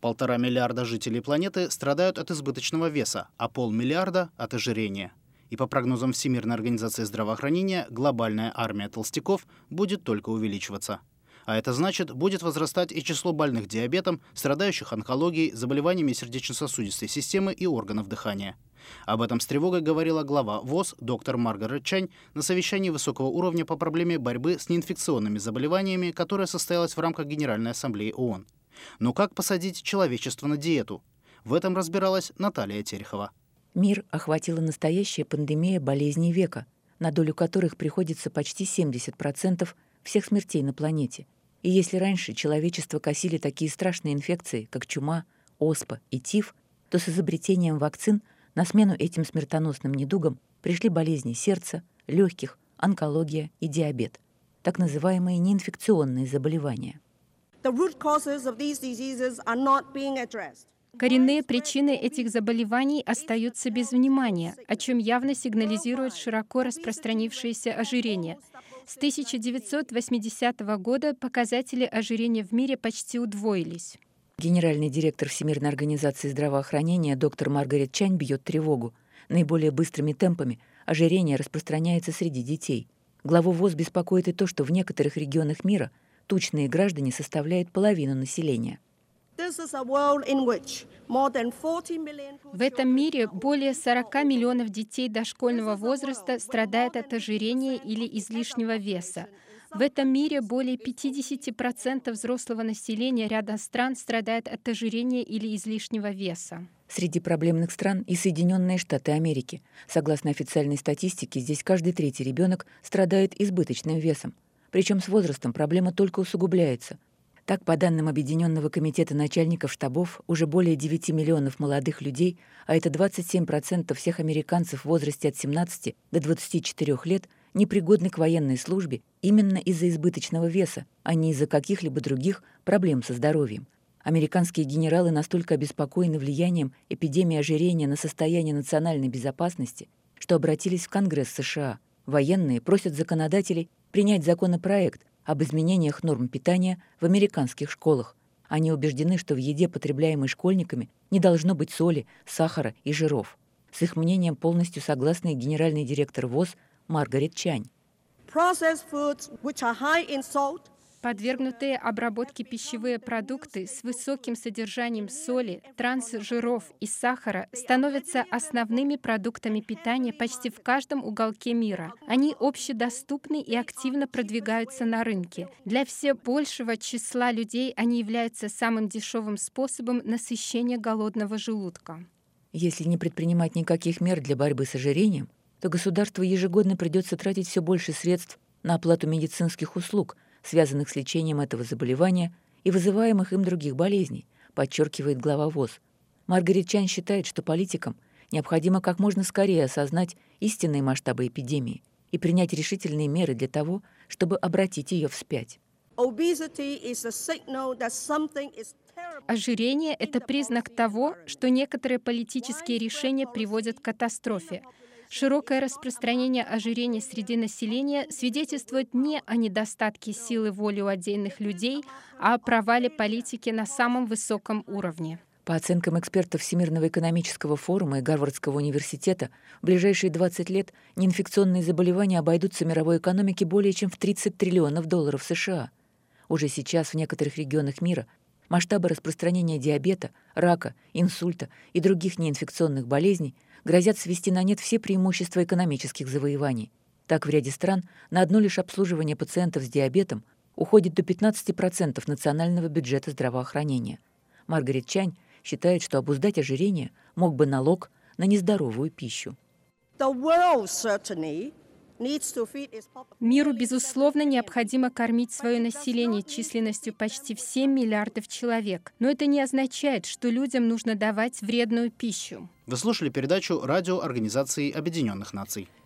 1,5 миллиарда жителей планеты страдают от избыточного веса, а 500 миллиона – от ожирения. И по прогнозам Всемирной организации здравоохранения, глобальная армия толстяков будет только увеличиваться. А это значит, будет возрастать и число больных диабетом, страдающих онкологией, заболеваниями сердечно-сосудистой системы и органов дыхания. Об этом с тревогой говорила глава ВОЗ доктор Маргарет Чань на совещании высокого уровня по проблеме борьбы с неинфекционными заболеваниями, которое состоялось в рамках Генеральной ассамблеи ООН. Но как посадить человечество на диету? В этом разбиралась Наталья Терехова. Мир охватила настоящая пандемия болезней века, на долю которых приходится почти 70% всех смертей на планете. И если раньше человечество косили такие страшные инфекции, как чума, оспа и тиф, то с изобретением вакцин на смену этим смертоносным недугам пришли болезни сердца, легких, онкология и диабет, так называемые неинфекционные заболевания. Коренные причины этих заболеваний остаются без внимания, о чем явно сигнализирует широко распространившееся ожирение. С 1980 года показатели ожирения в мире почти удвоились. Генеральный директор Всемирной организации здравоохранения доктор Маргарет Чань бьет тревогу. Наиболее быстрыми темпами ожирение распространяется среди детей. Главу ВОЗ беспокоит и то, что в некоторых регионах мира тучные граждане составляют половину населения. В этом мире более 40 миллионов детей дошкольного возраста страдают от ожирения или излишнего веса. В этом мире более 50% взрослого населения ряда стран страдает от ожирения или излишнего веса. Среди проблемных стран и Соединенные Штаты Америки. Согласно официальной статистике, здесь каждый третий ребенок страдает избыточным весом. Причем с возрастом проблема только усугубляется. Так, по данным Объединенного комитета начальников штабов, уже более 9 миллионов молодых людей, а это 27% всех американцев в возрасте от 17 до 24 лет, непригодны к военной службе именно из-за избыточного веса, а не из-за каких-либо других проблем со здоровьем. Американские генералы настолько обеспокоены влиянием эпидемии ожирения на состояние национальной безопасности, что обратились в Конгресс США. Военные просят законодателей принять законопроект об изменениях норм питания в американских школах. Они убеждены, что в еде, потребляемой школьниками, не должно быть соли, сахара и жиров. С их мнением полностью согласна и генеральный директор ВОЗ Маргарет Чань. Подвергнутые обработке пищевые продукты с высоким содержанием соли, трансжиров и сахара становятся основными продуктами питания почти в каждом уголке мира. Они общедоступны и активно продвигаются на рынке. Для все большего числа людей они являются самым дешевым способом насыщения голодного желудка. Если не предпринимать никаких мер для борьбы с ожирением, то государству ежегодно придется тратить все больше средств на оплату медицинских услуг, связанных с лечением этого заболевания и вызываемых им других болезней, подчеркивает глава ВОЗ. Маргарет Чань считает, что политикам необходимо как можно скорее осознать истинные масштабы эпидемии и принять решительные меры для того, чтобы обратить ее вспять. Ожирение – это признак того, что некоторые политические решения приводят к катастрофе. Широкое распространение ожирения среди населения свидетельствует не о недостатке силы воли у отдельных людей, а о провале политики на самом высоком уровне. По оценкам экспертов Всемирного экономического форума и Гарвардского университета, в ближайшие 20 лет неинфекционные заболевания обойдутся мировой экономике более чем в 30 триллионов долларов США. Уже сейчас в некоторых регионах мира масштабы распространения диабета, рака, инсульта и других неинфекционных болезней грозят свести на нет все преимущества экономических завоеваний. Так, в ряде стран на одно лишь обслуживание пациентов с диабетом уходит до 15% национального бюджета здравоохранения. Маргарет Чань считает, что обуздать ожирение мог бы налог на нездоровую пищу. Миру, безусловно, необходимо кормить свое население численностью почти в 7 миллиардов человек. Но это не означает, что людям нужно давать вредную пищу. Вы слушали передачу радио Организации Объединенных Наций.